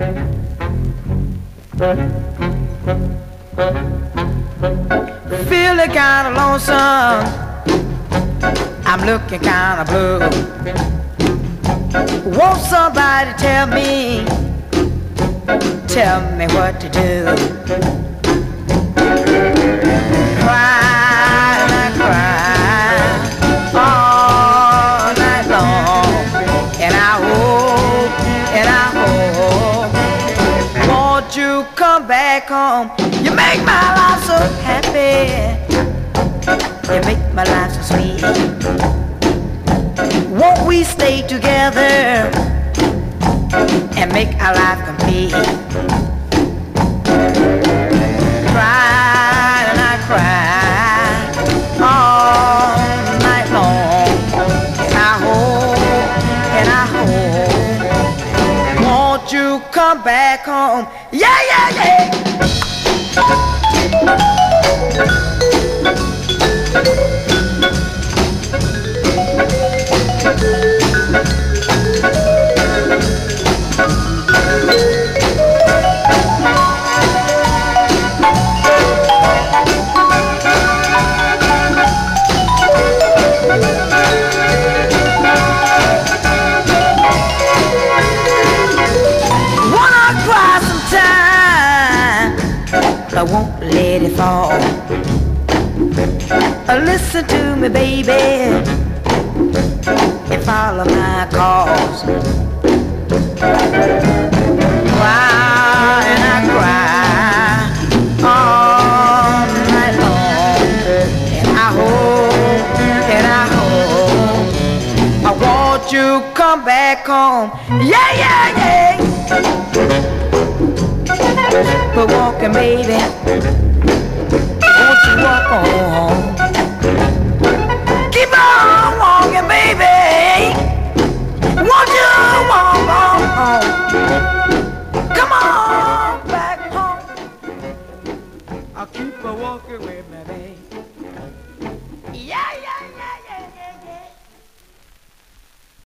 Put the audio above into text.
Feeling kinda lonesome, I'm looking kinda blue. Won't somebody tell me what to do? Cry and I cry all night long, and I hope, won't you come back home? You make my life so happy, you make my life so sweet. Won't we stay together and make our life complete? Cry and I cry all night long, and I hope, won't you come back home? Yeah, yeah, yeah. I won't let it fall. Listen to me, baby, and follow my calls. Cry and I cry all night long, and I hope, I want you come back home. Yeah, yeah, yeah. We're walking, baby. Won't you walk on? Keep on walking, baby. Won't you walk on? Come on back home. I'll keep on walking with me, baby. Yeah, yeah.